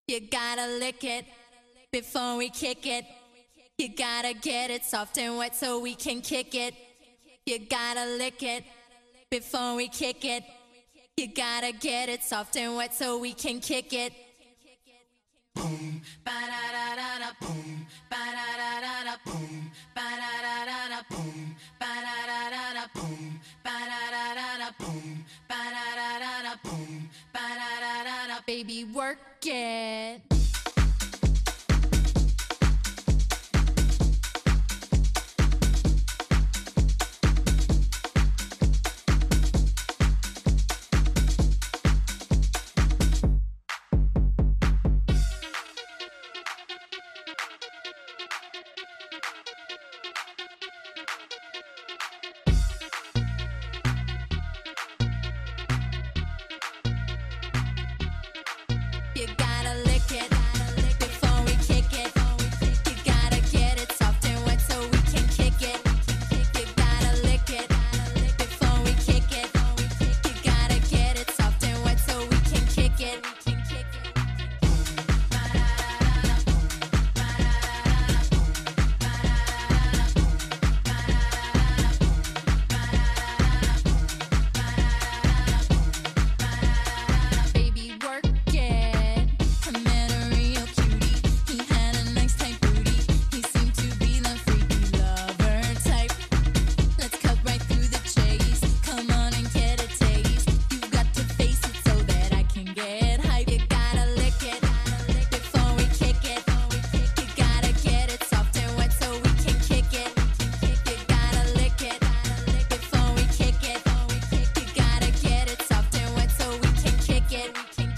You gotta lick it before we kick it. You gotta get it soft and wet so we can kick it. You gotta lick it before we kick it. You gotta get it soft and wet so we can kick it. Boom, ba da da da da, boom, ba da da da da, boom, ba da da da da, boom, ba da da da da, boom, ba da da da da, boom, ba da da da da, boom, ba da da da da. Baby, work it. You gotta lick it before we kick it. You gotta get it soft and wet so we can kick it. You gotta lick it before we kick it. You gotta get it soft and wet so we can kick it. Baby, work it. I met a real cutie. He had a nice tight booty. He seemed to be the freaky lover type. Let's cut right through the chase. Come on and get a taste. You've got to face it so that I can get hype. You gotta lick it before we kick it. You gotta get it soft and wet so we can kick it. You gotta lick it before we kick it. You gotta get it soft and wet so we can kick it.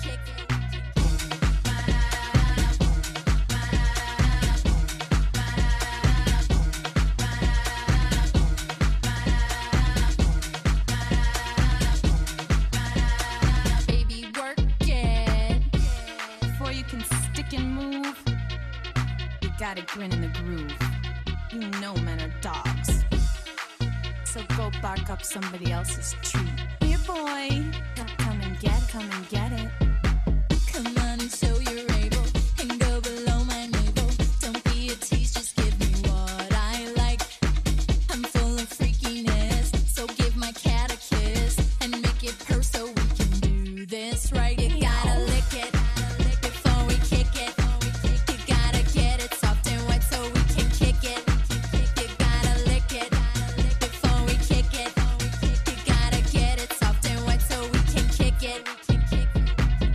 Baby, work it. Before you can stick and move, you gotta grin in the groove. You know men are dogs. So go bark up somebody else's tree. Here, boy, come and get it. Come on and show you're able and go below my navel. Don't be a tease, just give me what I like. I'm full of freakiness, so give my cat a kiss and make it purr so we can do this right. You gotta lick it before we kick it. You gotta get it soft and wet so we can kick it. You gotta lick it before we kick it. You gotta get it soft and wet so we can kick it.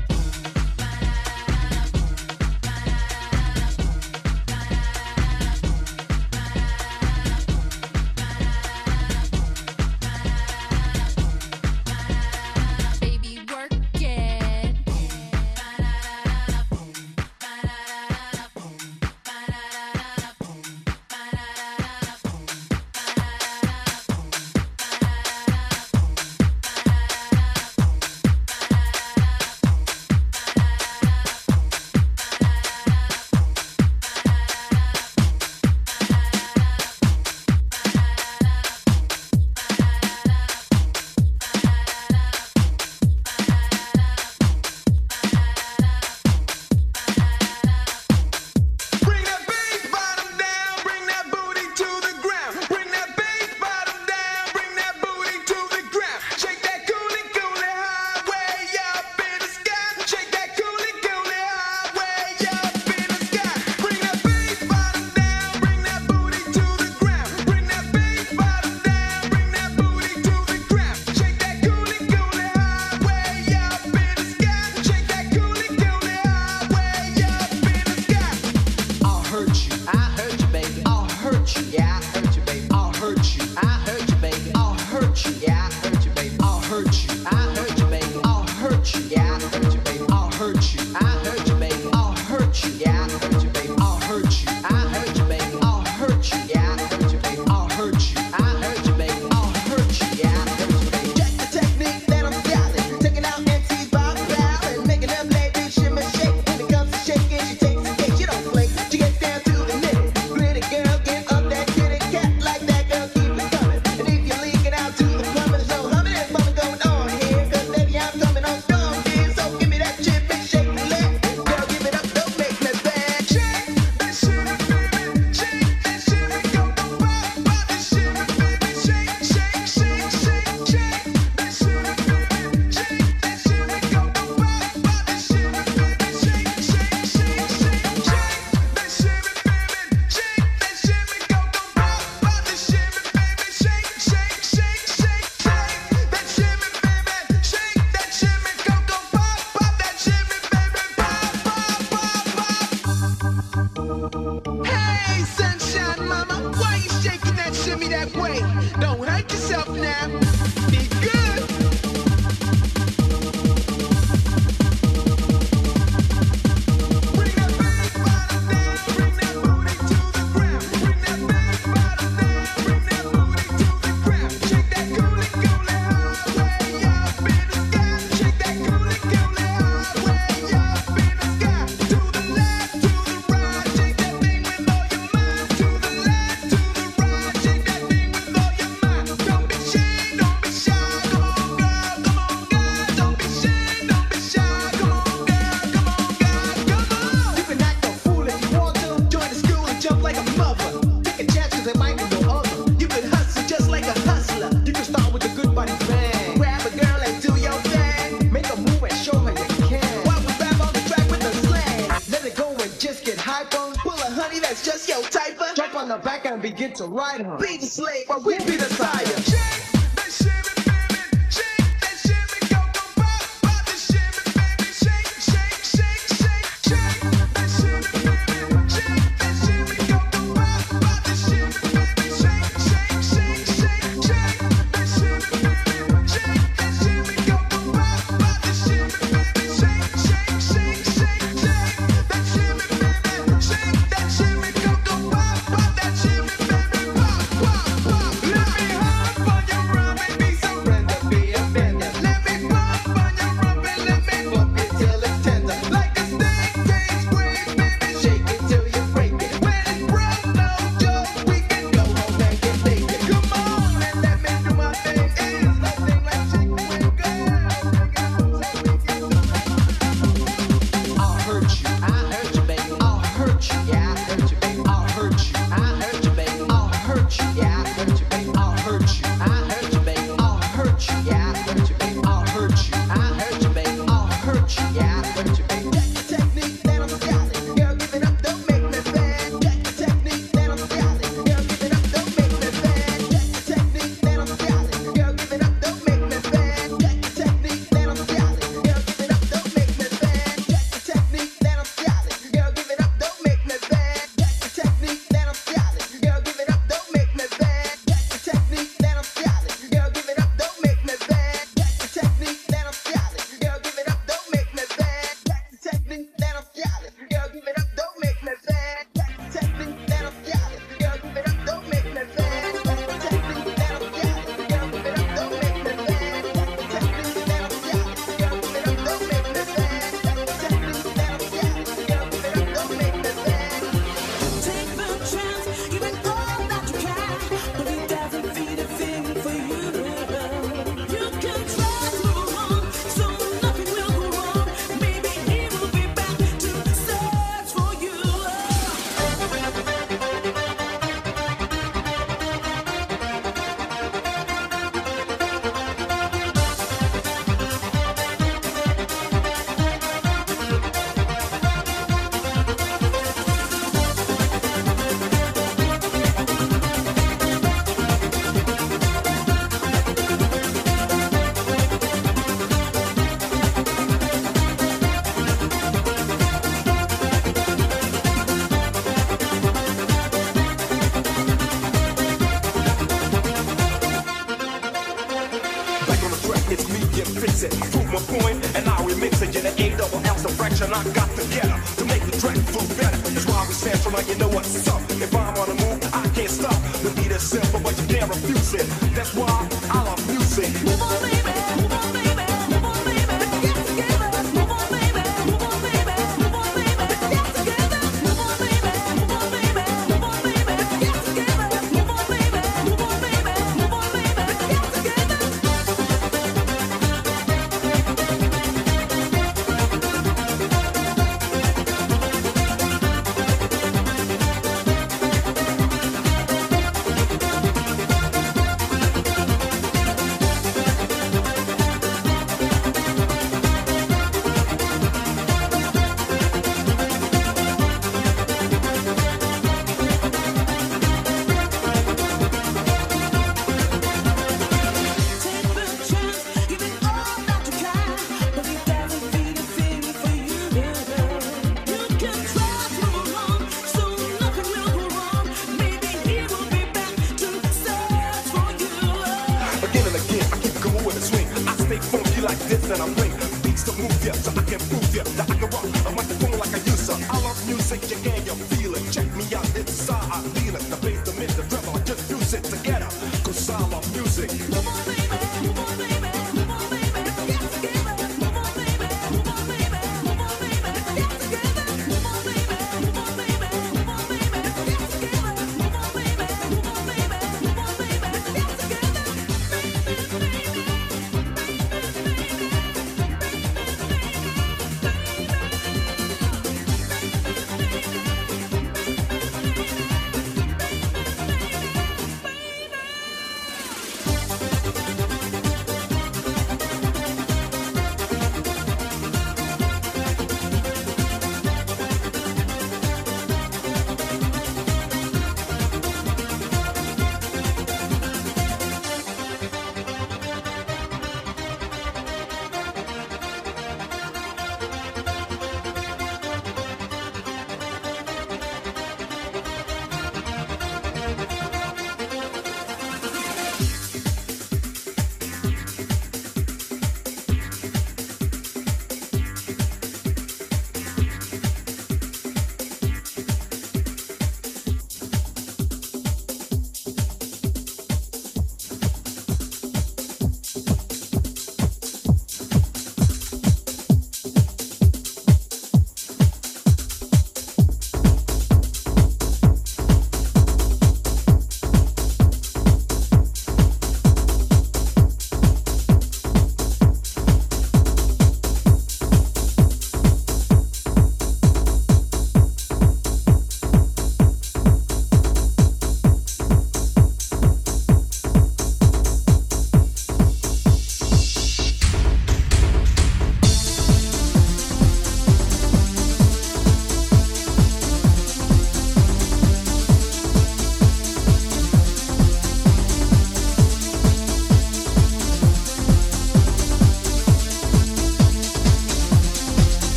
that's just your type of. Jump on the back and begin to ride her. Be the slave, but we be the sire.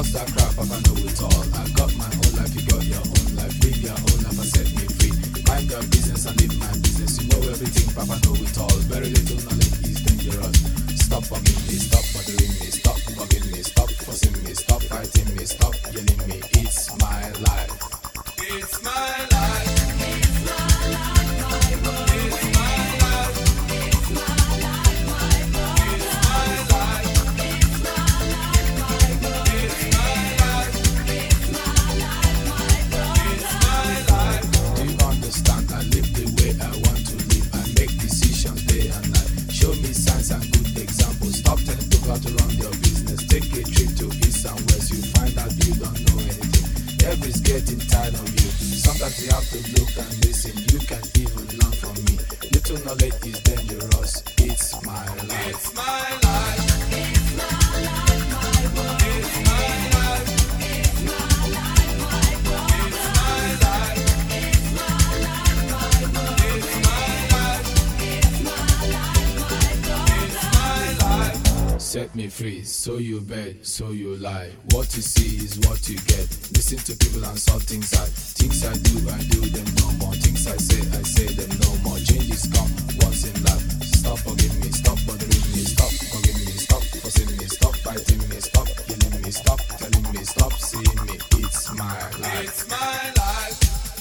that crap, Papa know it all. I got my own life, you got your own life. Live your own life and set me free. Mind your business and live my business. You know everything, Papa know it all. Very little knowledge is dangerous. Stop bugging me, stop bothering me, stop bugging me, stop forcing me, stop fighting me, stop yelling me. It's my life. It's my life. It's my life, my world. It's my life. It's my life, my world. It's my life. It's my life, my world. It's my life. It's my life, my world. It's my life. Do you understand? I live the way I want to live. I make decisions day and night. Show me signs and good examples. Stop telling people how to run your business. Take a trip to east and west. You find out you don't know anything. Everybody's getting tired of you. Sometimes you have to look and listen. You can even learn from me. Little knowledge is dangerous. It's my life. It's my life. It's my life, my world. It's my life. It's my life, my world. It's my life. It's my life, my world. It's my life. It's my life, my world. It's my life. Set me free, so you bet, so you lie. What you see is what you get. Listen to people and saw things I do them no more. Things I say them no more. Changes come once in life. Stop forgiving me, stop bothering me, stop forgiving me, stop forcing me, stop fighting me, stop killing me, stop telling me, stop seeing me. It's my life. It's my life.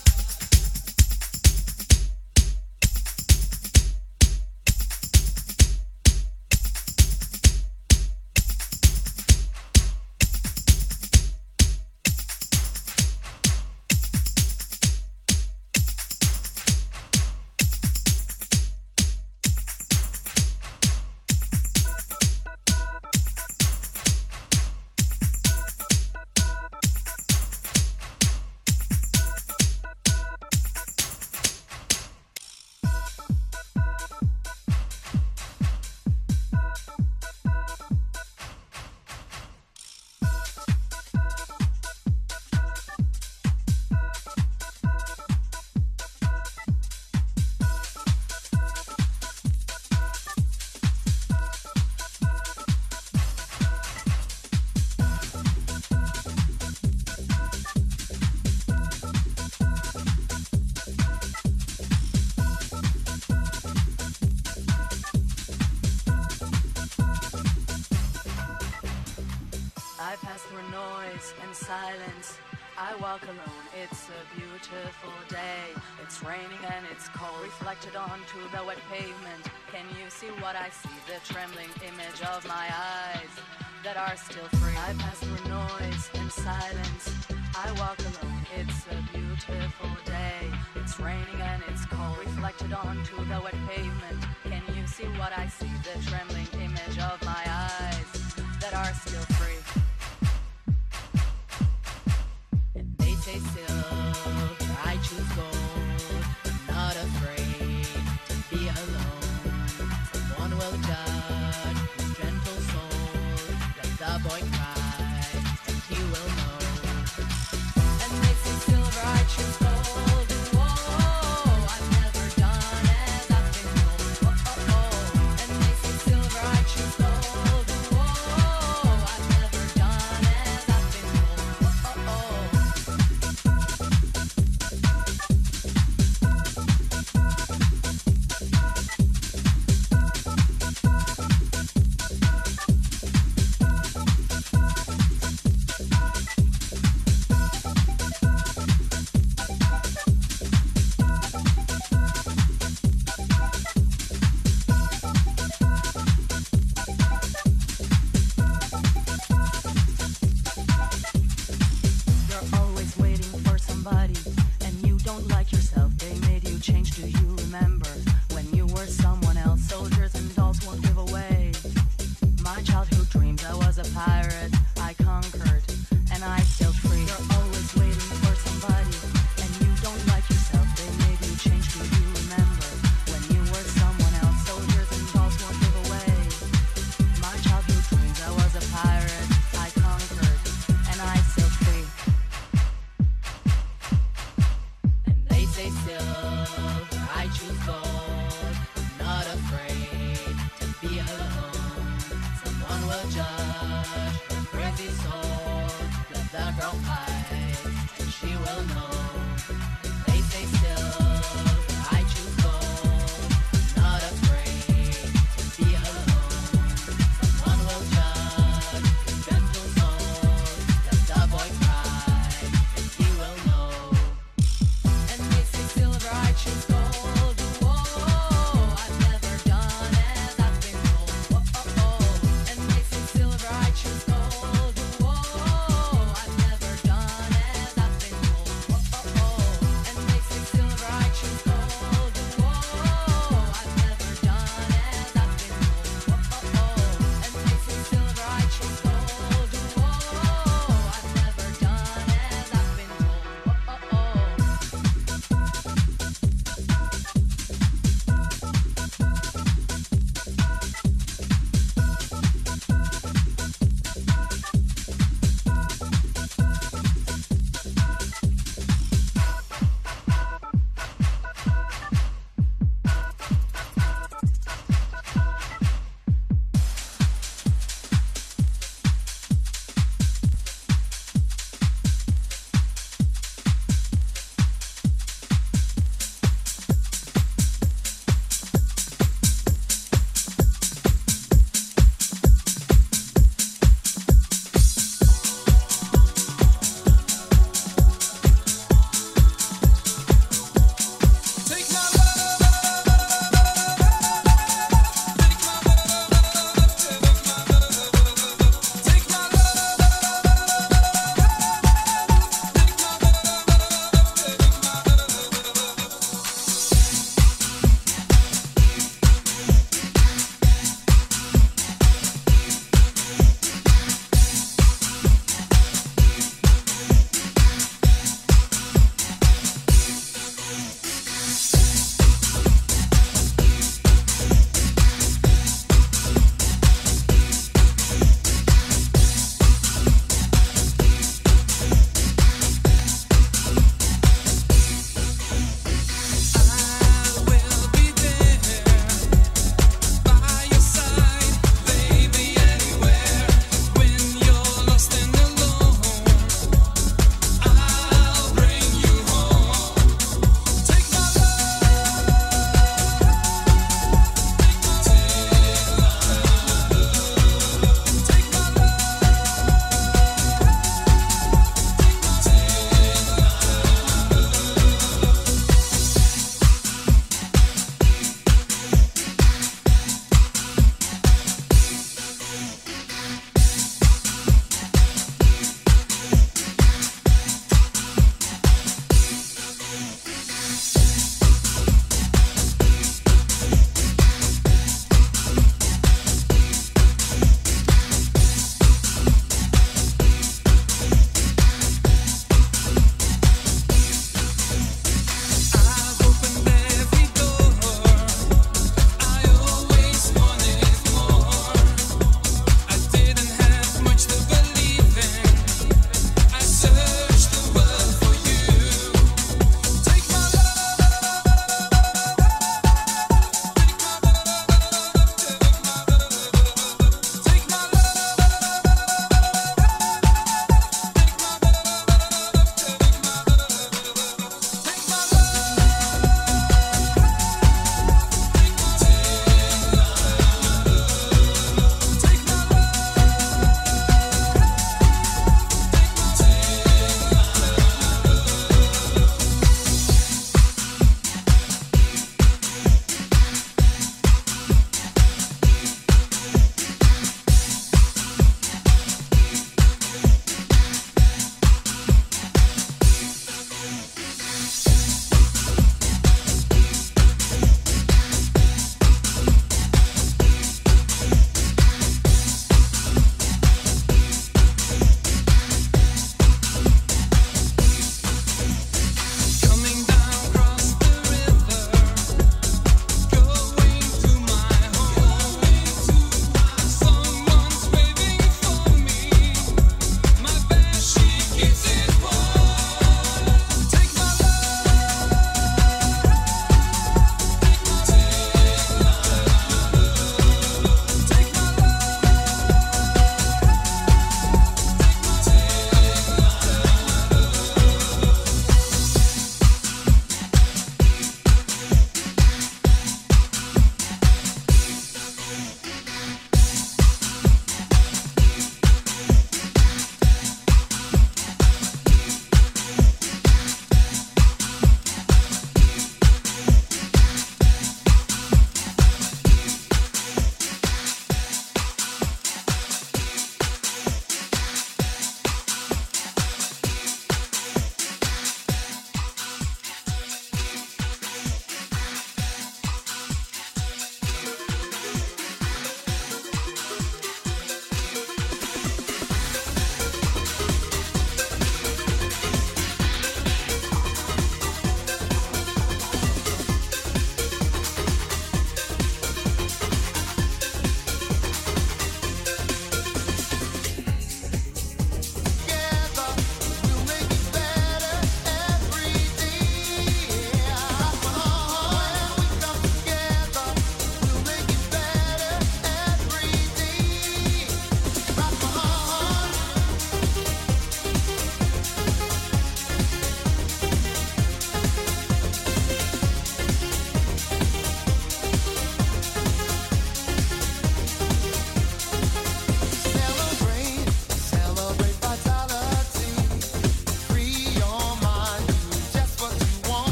I pass through noise and silence. I walk alone, it's a beautiful day. It's raining and it's cold, reflected onto the wet pavement. Can you see what I see? The trembling image of my eyes that are still free. I pass through noise and silence. I walk alone, it's a beautiful day. It's raining and it's cold, reflected onto the wet pavement. Can you see what I see? The trembling image of my eyes that are still free. Say silver, I choose gold. I'm not afraid to be alone. Someone will judge his gentle soul. Let the boy cry, and he will know. And they say silver, I choose gold. Whoa, I've never done as I've been told. And they say silver, I choose gold. Whoa, I've never done.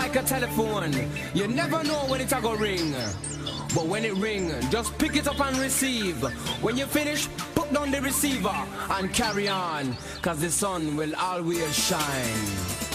like a telephone. You never know when it's a go ring. But when it ring, just pick it up and receive. When you finish, put down the receiver and carry on, 'cause the sun will always shine.